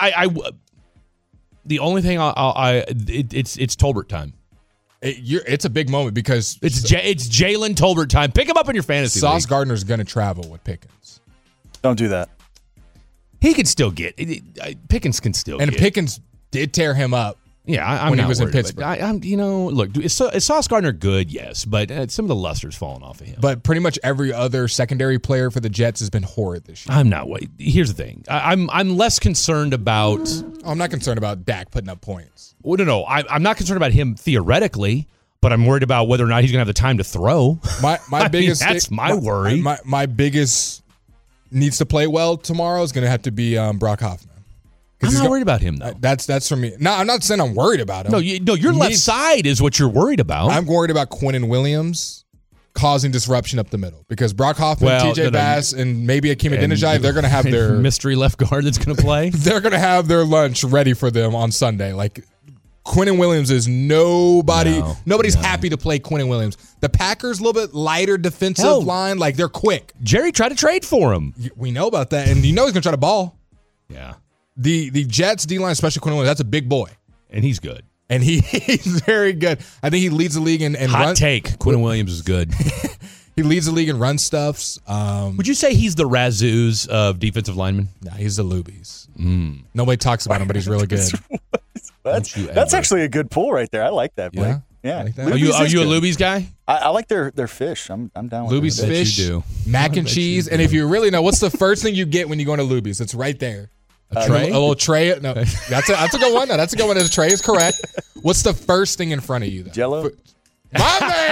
the only thing it's Tolbert time. It's a big moment because it's Jalen Tolbert time. Pick him up in your fantasy Sauce league. Gardner's going to travel with Pickens. Don't do that. He can still get Pickens can still and get. Pickens did tear him up. Yeah, when he was in Pittsburgh. Look, is Sauce Gardner good? Yes, but some of the luster's fallen off of him. But pretty much every other secondary player for the Jets has been horrid this year. I'm not. Here's the thing. I'm less concerned about. I'm not concerned about Dak putting up points. Well, no. I'm not concerned about him theoretically, but I'm worried about whether or not he's going to have the time to throw. My biggest. That's my worry. My biggest needs to play well tomorrow is going to have to be Brock Hoffman. I'm not worried about him, though. That's for me. No, I'm not saying I'm worried about him. No, your left side is what you're worried about. I'm worried about Quinnen Williams causing disruption up the middle because Brock Hoffman, TJ Bass, and maybe Hakeem Adeniji, they're going to have their mystery left guard that's going to play. They're going to have their lunch ready for them on Sunday. Like Quinnen Williams is nobody's happy to play Quinnen Williams. The Packers a little bit lighter defensive line, like they're quick. Jerry tried to trade for him. We know about that, and he's going to try to ball. Yeah. The Jets D-line, especially Quinnen Williams, that's a big boy. And he's good. And he's very good. I think he leads the league in Hot take. Quinnen Williams is good. He leads the league in run stuffs. Would you say he's the Razoo's of defensive linemen? No, he's the Lubies. Nobody talks about him, but he's really good. That's actually a good pull right there. I like that, Blake. Yeah. Like that. Are you a Lubies guy? I like their fish. I'm down with Lubies fish, you do. mac and cheese. And if you really know, what's the first thing you get when you go into Lubies? It's right there. A tray? A little tray. No, that's a good one. No, that's a good one. The tray is correct. What's the first thing in front of you, though? Jell-O? My man!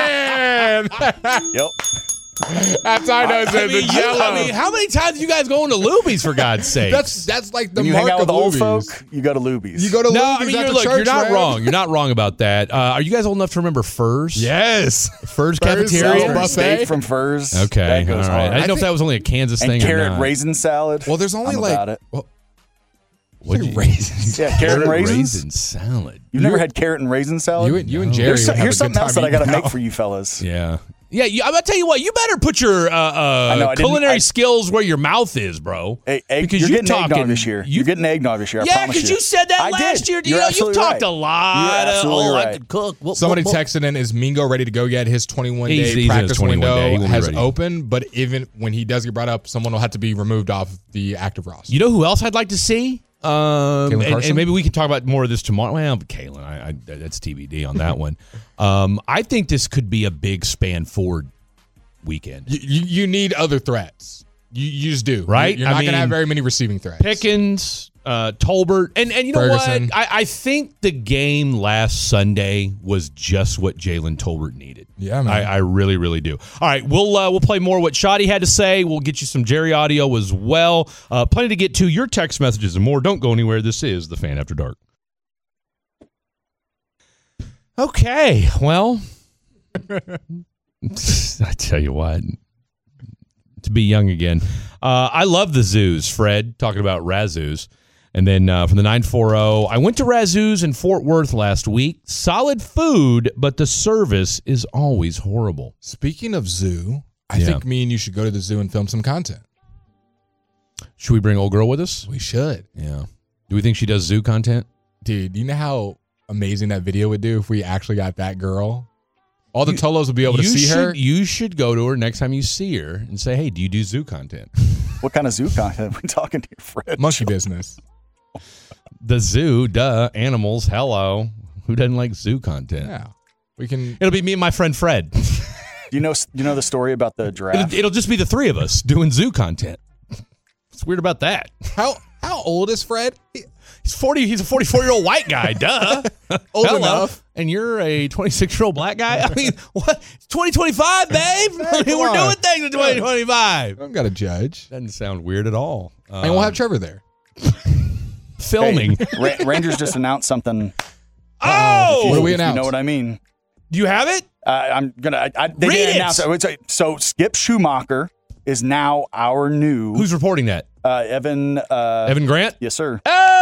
man. Yep. That's how I know it's Jello. I mean, how many times you guys going to Luby's for God's sake? That's like the when you mark hang out with of old Luby's. folk, you go to Luby's. You go to no, Luby's I mean, at the look, church, you're not man. wrong. You're not wrong about that. Are you guys old enough to remember Furs? Yes. Furs Cafeteria? buffet. Steak from Furs. Okay, That all goes right. hard. I didn't know if that was only a Kansas And thing carrot or not. raisin salad. Well, there's only I'm like about it. raisins. Yeah, carrot and raisins. Raisin salad. You've never had carrot and raisin salad? You and Jerry. would have Here's a something good else time that I got to eating make out. for you fellas. Yeah. Yeah, I'm going to tell you what. You better put your culinary skills where your mouth is, bro. Because you're getting eggnog this year. You're getting eggnog this year. I promise because you said that I last did. year. You're You've talked right. a lot. You're absolutely right. I could cook. Somebody texted in, is Mingo ready to go yet? His 21-day He's in his practice 21 day. He window will be has ready. opened, but even when he does get brought up, someone will have to be removed off the active roster. You know who else I'd like to see? Kalen Carson? And maybe we can talk about more of this tomorrow. Well, Kalen, I that's TBD on that one. I think this could be a big span forward weekend. You need other threats. You just do. Right? You're not going to have very many receiving threats. Pickens, Tolbert, and you know Ferguson. what? I think the game last Sunday was just what Jalen Tolbert needed. Yeah, man. I really, really do. All right, we'll play more what Shoddy had to say. We'll get you some Jerry audio as well. Plenty to get to. Your text messages and more. Don't go anywhere. This is The Fan After Dark. Okay, well, I tell you what. To be young again. I love the zoos, Fred, talking about Razzoos. And then from the 940, I went to Razzoos in Fort Worth last week. Solid food, but the service is always horrible. Speaking of zoo, I think me and you should go to the zoo and film some content. Should we bring old girl with us? We should. Yeah. Do we think she does zoo content? Dude, you know how amazing that video would do if we actually got that girl? All the Tolos will be able to see her. You should go to her next time you see her and say, hey, do you do zoo content? What kind of zoo content are we talking to, Fred? Monkey business. The zoo, duh. Animals, hello. Who doesn't like zoo content? Yeah. We can. It'll be me and my friend Fred. You know the story about the giraffe? It'll just be the three of us doing zoo content. What's weird about that? How old is Fred? He's 40. He's a 44-year-old white guy. Duh. Old Hello. enough. And you're a 26-year-old black guy? I mean, what? It's 2025, babe. I mean, we're doing things in 2025. I don't got to judge. Doesn't sound weird at all. And we'll have Trevor there. Filming. Hey, Rangers just announced something. Oh! What do we If announce? You know what I mean? Do you have it? I'm gonna. They Read didn't it! announce it. So Skip Schumacher is now our new. Who's reporting that? Evan. Evan Grant? Yes, sir.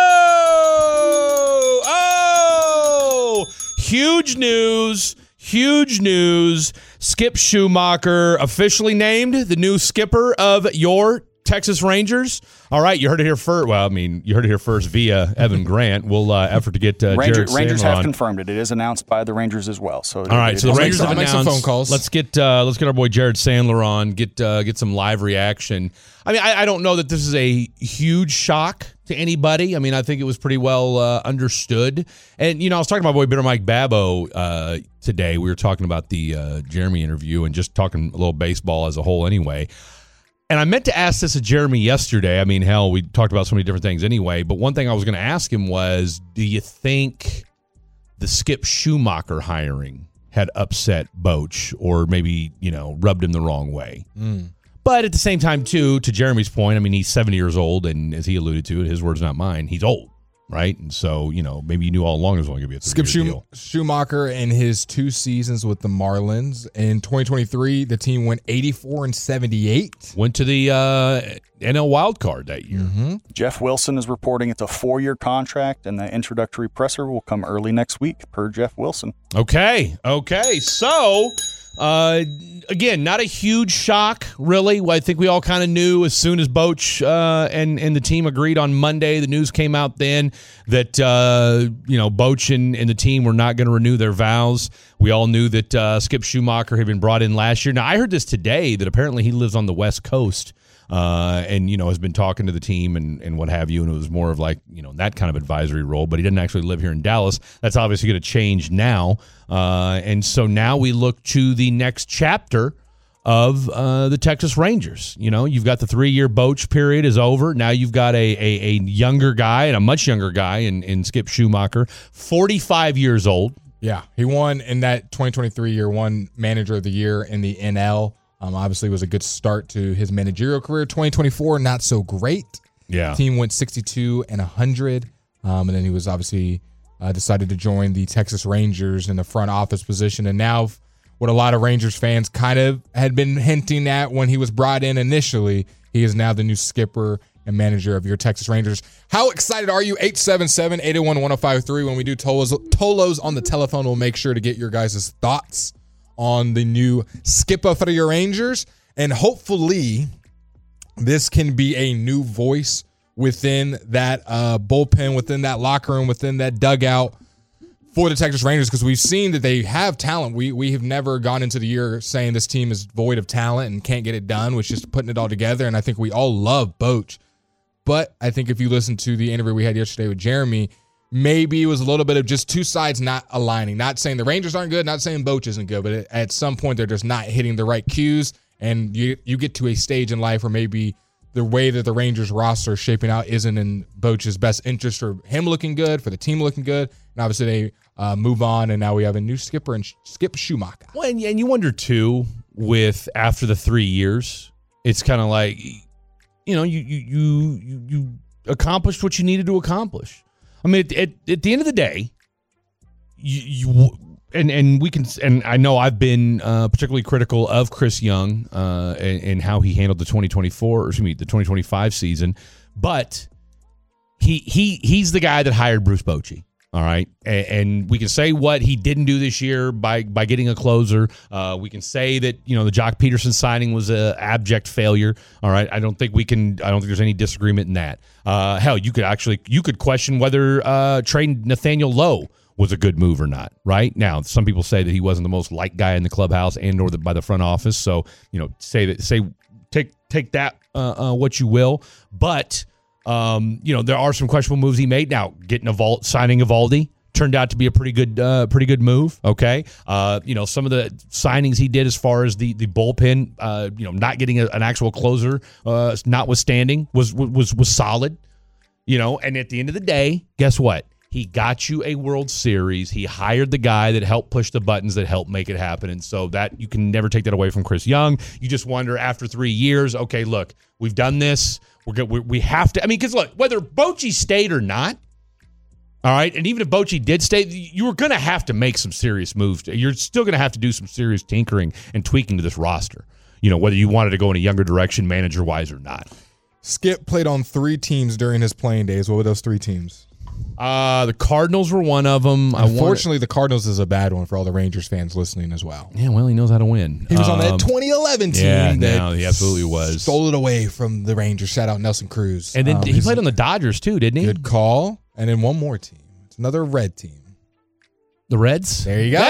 Oh! Huge news. Huge news. Skip Schumacher officially named the new skipper of your Texas Rangers. All right, you heard it here first. Well, I mean, you heard it here first via Evan Grant. We'll effort to get Jared Rangers Sandler have on. confirmed it. It is announced by the Rangers as well. So All right, so the Rangers have I'll make announced. some phone calls. Let's get our boy Jared Sandler on. Get some live reaction. I mean, I don't know that this is a huge shock to anybody. I mean, I think it was pretty well understood. And I was talking to my boy Bitter Mike Babbo today. We were talking about the Jeremy interview and just talking a little baseball as a whole, anyway. And I meant to ask this of Jeremy yesterday. I mean, hell, we talked about so many different things anyway. But one thing I was going to ask him was, do you think the Skip Schumacher hiring had upset Boch or maybe, rubbed him the wrong way? But at the same time, too, to Jeremy's point, I mean, he's 70 years old. And as he alluded to, his words, not mine, he's old. Right? And so, maybe you knew all along it was only going to be a Skip deal. Schumacher in his 2 seasons with the Marlins. In 2023, the team went 84-78. Went to the NL wild card that year. Mm-hmm. Jeff Wilson is reporting it's a 4-year contract, and the introductory presser will come early next week, per Jeff Wilson. Okay. So, again, not a huge shock, really. I think we all kind of knew as soon as Boch and the team agreed on Monday. The news came out then that, Boch and the team were not going to renew their vows. We all knew that Skip Schumacher had been brought in last year. Now, I heard this today that apparently he lives on the West Coast. And has been talking to the team and what have you, and it was more of like that kind of advisory role, but he didn't actually live here in Dallas. That's obviously going to change now, and so now we look to the next chapter of the Texas Rangers. You've got the 3-year Boch period is over. Now you've got a younger guy and a much younger guy in Skip Schumacher, 45 years old. Yeah, he won in that 2023 year, won Manager of the Year in the NL. Obviously, it was a good start to his managerial career. 2024, not so great. Yeah. The team went 62-100, and then he was obviously decided to join the Texas Rangers in the front office position. And now, what a lot of Rangers fans kind of had been hinting at when he was brought in initially, he is now the new skipper and manager of your Texas Rangers. How excited are you? 877-881-1053. When we do Tolos on the telephone, we'll make sure to get your guys' thoughts on the new skipper for your Rangers. And hopefully this can be a new voice within that bullpen, within that locker room, within that dugout for the Texas Rangers, because we've seen that they have talent. We have never gone into the year saying this team is void of talent and can't get it done, which is just putting it all together. And I think we all love Boch. But I think if you listen to the interview we had yesterday with Jeremy, maybe it was a little bit of just two sides not aligning. Not saying the Rangers aren't good, not saying Boch isn't good, but at some point they're just not hitting the right cues. And you get to a stage in life where maybe the way that the Rangers roster is shaping out isn't in Boch's best interest for him looking good, for the team looking good. And obviously they move on, and now we have a new skipper and Skip Schumacher. Well, and you wonder, too, with after the 3 years, it's kind of like, you accomplished what you needed to accomplish. I mean, at the end of the day, and we can, and I know I've been particularly critical of Chris Young and how he handled the 2025 season, but he's the guy that hired Bruce Bochy. All right, and we can say what he didn't do this year by getting a closer. We can say that the Jock Peterson signing was an abject failure. All right, I don't think there's any disagreement in that. Hell, you could question whether trading Nathaniel Lowe was a good move or not. Right now, some people say that he wasn't the most liked guy in the clubhouse and or by the front office. So take that what you will, but. There are some questionable moves he made. Now, signing Eovaldi turned out to be a pretty good move. Okay, some of the signings he did as far as the bullpen, not getting an actual closer, notwithstanding, was solid. And at the end of the day, guess what? He got you a World Series. He hired the guy that helped push the buttons that helped make it happen. And so that you can never take that away from Chris Young. You just wonder after 3 years, okay, look, we've done this. We have to. I mean, because look, whether Bochy stayed or not, all right, and even if Bochy did stay, you were going to have to make some serious moves. You're still going to have to do some serious tinkering and tweaking to this roster. Whether you wanted to go in a younger direction, manager-wise or not. Skip played on 3 teams during his playing days. What were those 3 teams? The Cardinals were one of them. Unfortunately, the Cardinals is a bad one for all the Rangers fans listening as well. Yeah, well, he knows how to win. He was on that 2011 team. Yeah, he absolutely was. Stole it away from the Rangers. Shout out Nelson Cruz. And then he played on the Dodgers too, didn't he? Good call. And then one more team. It's another red team. The Reds? There you go.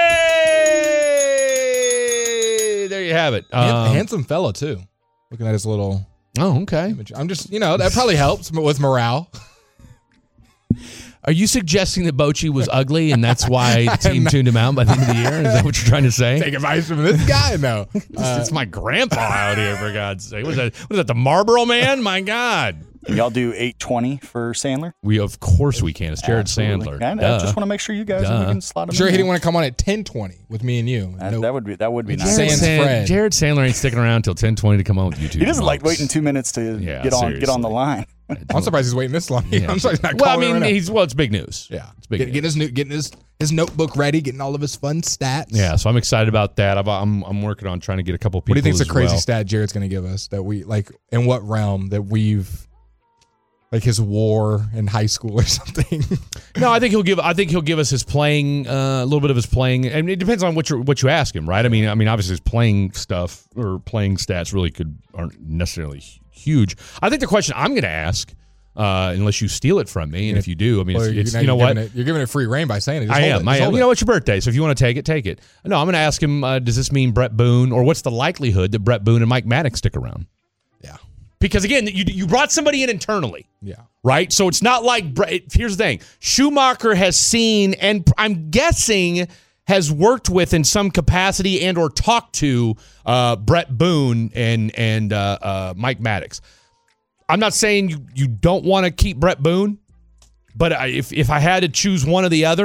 Hey! There you have it. Handsome fellow too. Looking at his little. Oh, okay. Image. I'm just, that probably helps with morale. Are you suggesting that Bochy was ugly and that's why the team tuned him out by the end of the year? Is that what you're trying to say? Take advice from this guy? No. It's my grandpa out here, for God's sake. What is that, the Marlboro Man? My God. Can y'all do 820 for Sandler? Of course we can. It's Jared Sandler. I just want to make sure you guys can slot him Sure, in. he didn't want to come on at 10:20 with me and you. That would be nice. Jared Sandler ain't sticking around until 10:20 to come on with you two. He doesn't like waiting 2 minutes to get on the line. I'm surprised he's waiting this long. Yeah. I'm sorry he's not well, I calling mean, right it's big news. Yeah, it's big. Getting his notebook ready, getting all of his fun stats. Yeah, so I'm excited about that. I'm working on trying to get a couple people. What do you think's a crazy stat Jared's going to give us that we like? In what realm that we've like his war in high school or something? No, I think he'll give us his playing a little bit of his playing, and it depends on what you ask him, right? I mean, obviously his playing stuff or playing stats really aren't necessarily huge. I think the question I'm going to ask, unless you steal it from me, and if you do, I mean, it's you know what? You're giving it free reign by saying it. I am. You know, it's your birthday, so if you want to take it, take it. No, I'm going to ask him, does this mean Brett Boone, or what's the likelihood that Brett Boone and Mike Maddox stick around? Yeah. Because, again, you brought somebody in internally. Yeah. Right? So it's not like here's the thing. Schumacher has seen, and I'm guessing has worked with in some capacity and or talked to Brett Boone and Mike Maddox. I'm not saying you don't want to keep Brett Boone, but if I had to choose one or the other,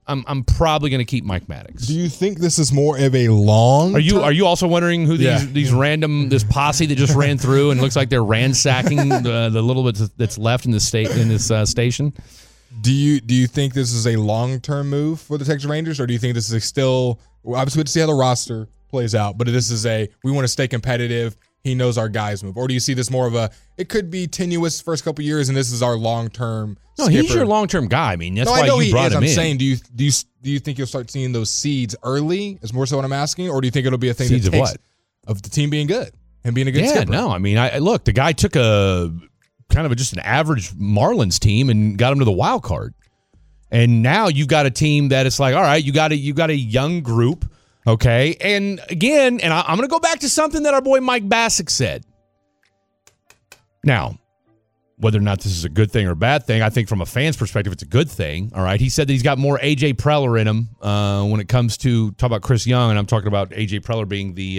I'm probably going to keep Mike Maddox. Do you think this is more of a long? Are you also wondering who these random this posse that just ran through and looks like they're ransacking the little bit that's left in this station? Do you think this is a long-term move for the Texas Rangers, or do you think this is still obviously to see how the roster plays out, but this is we want to stay competitive. He knows our guys move. Or do you see this more of it could be tenuous first couple years, and this is our long-term skipper? He's your long-term guy. I mean, that's why you brought him in. I'm saying, do you think you'll start seeing those seeds early? Is more so what I'm asking, or do you think it'll be a thing seeds that takes of what? Of the team being good and being a good skipper? No. I mean, look, the guy took a kind of just an average Marlins team and got him to the wild card, and now you've got a team that it's like, all right, you got a young group. Okay, and again, I'm going to go back to something that our boy Mike Bassick said. Now, whether or not this is a good thing or a bad thing, I think from a fan's perspective, it's a good thing. All right, he said that he's got more A.J. Preller in him when it comes to talk about Chris Young, and I'm talking about A.J. Preller being the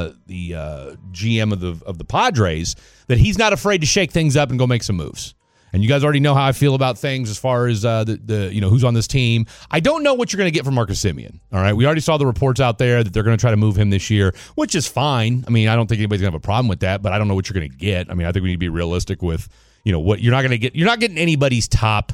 GM of the Padres. That he's not afraid to shake things up and go make some moves. And you guys already know how I feel about things as far as the who's on this team. I don't know what you're going to get from Marcus Semien. All right, we already saw the reports out there that they're going to try to move him this year, which is fine. I mean, I don't think anybody's going to have a problem with that, but I don't know what you're going to get. I mean, I think we need to be realistic with what you're not going to get. You're not getting anybody's top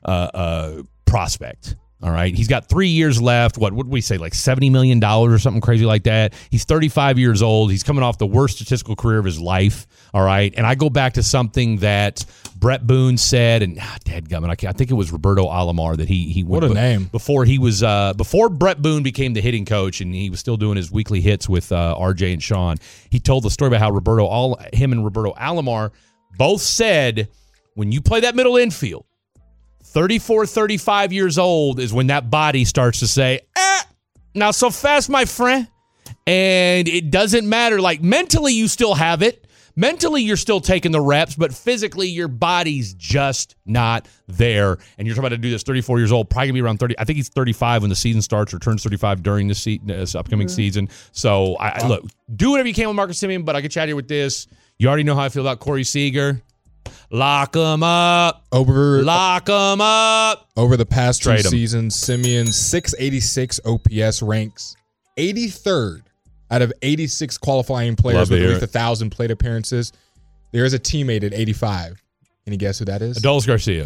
prospect. All right, he's got 3 years left. What would we say, like $70 million or something crazy like that? He's 35 years old. He's coming off the worst statistical career of his life. All right, and I go back to something that Brett Boone said, and dadgummit, I think it was Roberto Alomar that he what a name before he was before Brett Boone became the hitting coach, and he was still doing his weekly hits with RJ and Sean. He told the story about how him and Roberto Alomar both said when you play that middle infield, 34, 35 years old is when that body starts to say, not so fast, my friend. And it doesn't matter. Like, mentally, you still have it. Mentally, you're still taking the reps, but physically, your body's just not there. And you're talking about to do this 34 years old, probably going to be around 30. I think he's 35 when the season starts or turns 35 during this upcoming season. So, look, do whatever you can with Marcus Semien, but I can chat here with this. You already know how I feel about Corey Seager. Lock him up. Lock him up. Over the past two seasons, Semien's 686 OPS ranks 83rd out of 86 qualifying players with at least 1,000 plate appearances. There is a teammate at 85. Can you guess who that is? Adolis Garcia.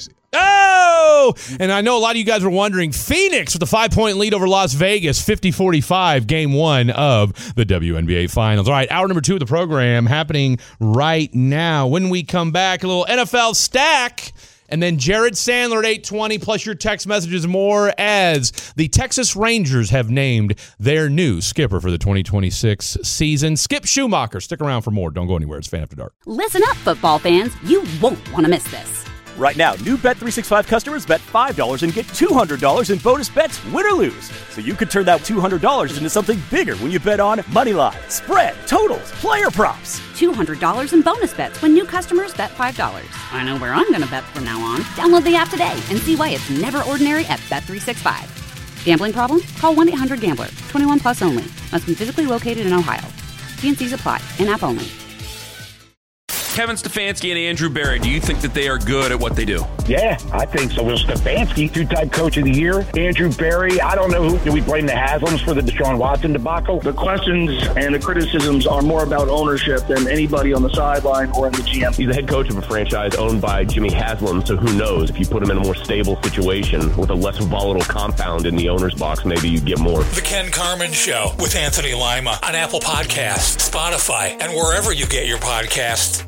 Oh! And I know a lot of you guys were wondering, Phoenix with a 5-point lead over Las Vegas, 50-45, game one of the WNBA Finals. All right, hour number 2 of the program happening right now. When we come back, a little NFL stack. And then Jared Sandler at 8:20, plus your text messages more as the Texas Rangers have named their new skipper for the 2026 season, Skip Schumacher. Stick around for more. Don't go anywhere. It's Fan After Dark. Listen up, football fans. You won't want to miss this. Right now, new Bet365 customers bet $5 and get $200 in bonus bets, win or lose. So you could turn that $200 into something bigger when you bet on money line, spread, totals, player props. $200 in bonus bets when new customers bet $5. I know where I'm going to bet from now on. Download the app today and see why it's never ordinary at Bet365. Gambling problem? Call 1-800-GAMBLER. 21 plus only. Must be physically located in Ohio. T&Cs apply. In-app only. Kevin Stefanski and Andrew Berry, do you think that they are good at what they do? Yeah, I think so. Will Stefanski, 2-time coach of the year. Andrew Berry, I don't know who. Do we blame the Haslams for the Deshaun Watson debacle? The questions and the criticisms are more about ownership than anybody on the sideline or in the GM. He's the head coach of a franchise owned by Jimmy Haslam, so who knows? If you put him in a more stable situation with a less volatile compound in the owner's box, maybe you get more. The Ken Carman Show with Anthony Lima on Apple Podcasts, Spotify, and wherever you get your podcasts.